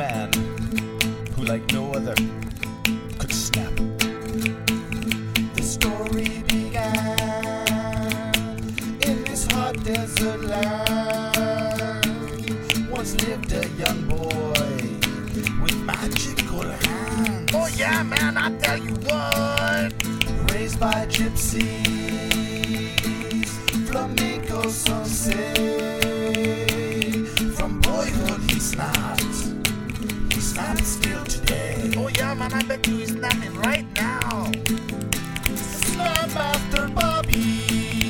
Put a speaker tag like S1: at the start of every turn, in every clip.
S1: man who, like no other, could snap. The story began in this hot desert land. Once lived a young boy with magical hands.
S2: Oh yeah, man, I tell you what.
S1: Raised by gypsies, flamenco some say. From boyhood he snapped still today.
S2: Oh yeah, man, I bet you he's snapping right now.
S1: Snap after Bobby,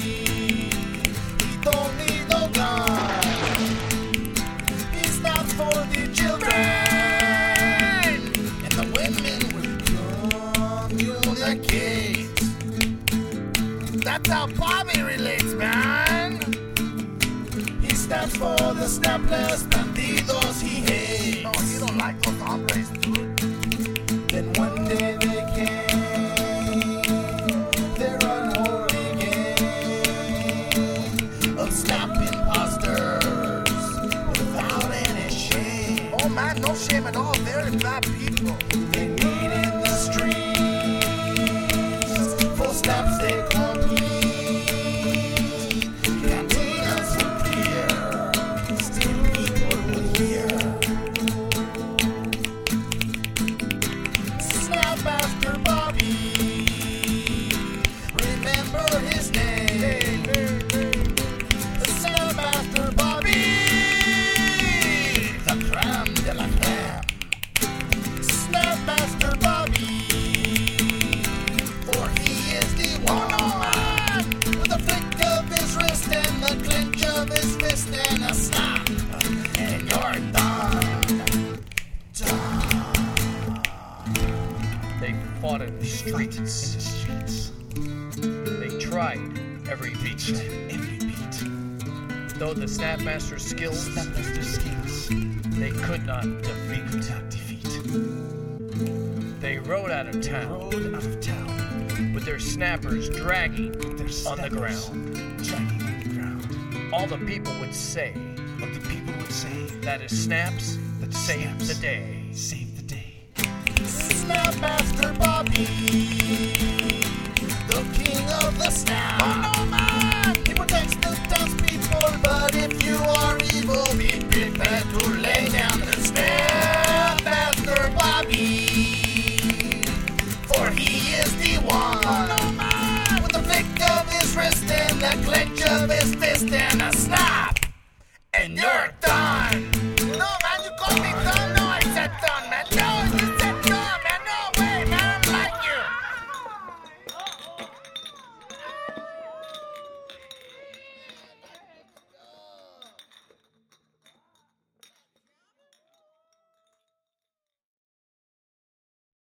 S1: he don't need no gun. He snaps for the children, and the women will communicate.
S2: That's how Bobby relates, man.
S1: He snaps for the snapless bandidos he hates.
S2: No, you don't like those hombres, dude.
S1: Then one day they came, their unholy game of snap imposters without any shame.
S2: Oh man, no shame at all. They're bad people.
S1: They meet in the streets, for snaps they compete. Cantinas were clear, still people would hear. Snap after Bobby, remember his name. Snap after Bobby, the crème de la crème. Snap after Bobby, for he is the one man with a flick of his wrist and the clench of his fist and a snap, and you're done.
S3: They fought in the streets. They tried every beat. Though the Snapmaster's skills, they could not defeat. They rode out of town with their snappers dragging on the ground. All the people would say that his snaps saved the day.
S1: Snap after Bobby, the king of the snap.
S2: Oh no, man!
S1: He protects the townspeople, but if you are evil, be prepared to lay down the snap after Bobby, for he is the one.
S2: Oh no, man!
S1: With the flick of his wrist and the clench of his fist and a snap.